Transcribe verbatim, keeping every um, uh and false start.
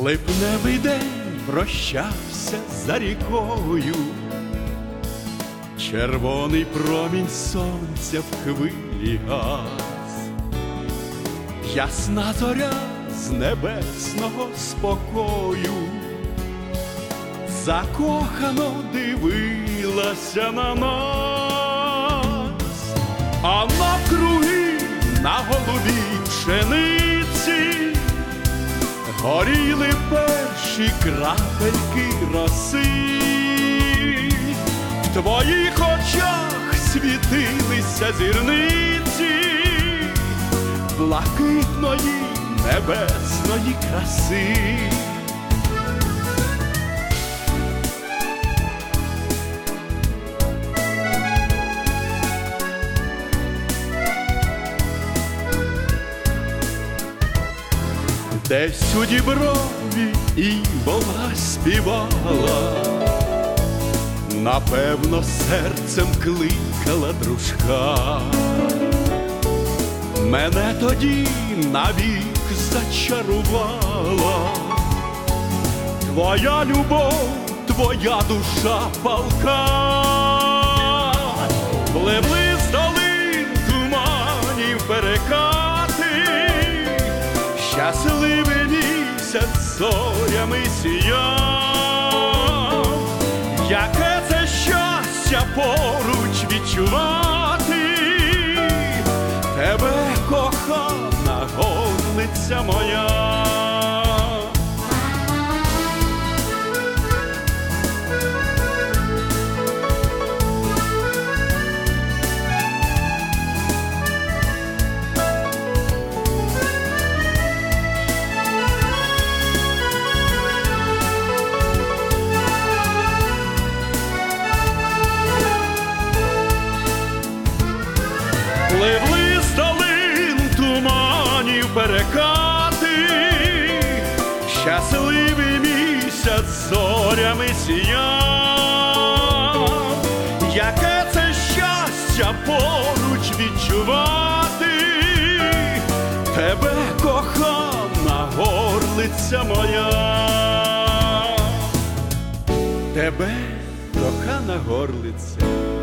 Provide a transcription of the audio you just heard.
Липневий день прощався за рікою, червоний промінь сонця в хвилі гас, ясна зоря з небесного спокою закохано дивилася на нас, а навкруги на голові пшениці горіли перші крапельки роси. В твоїх очах світилися зірниці блакитної небесної краси. Десь у діброві імбова співала, напевно, серцем кликала дружка. Мене тоді навік зачарувала твоя любов, твоя душа палка. Пливли з долин туманів перекати, щасливий місяць зорями сіяв. Яке це щастя поруч відчувати тебе, кохана горлиця моя. Пливли з долин туманів перекати, щасливий місяць зорями сіяв. Яке це щастя поруч відчувати тебе, кохана горлиця моя. Тебе, кохана горлиця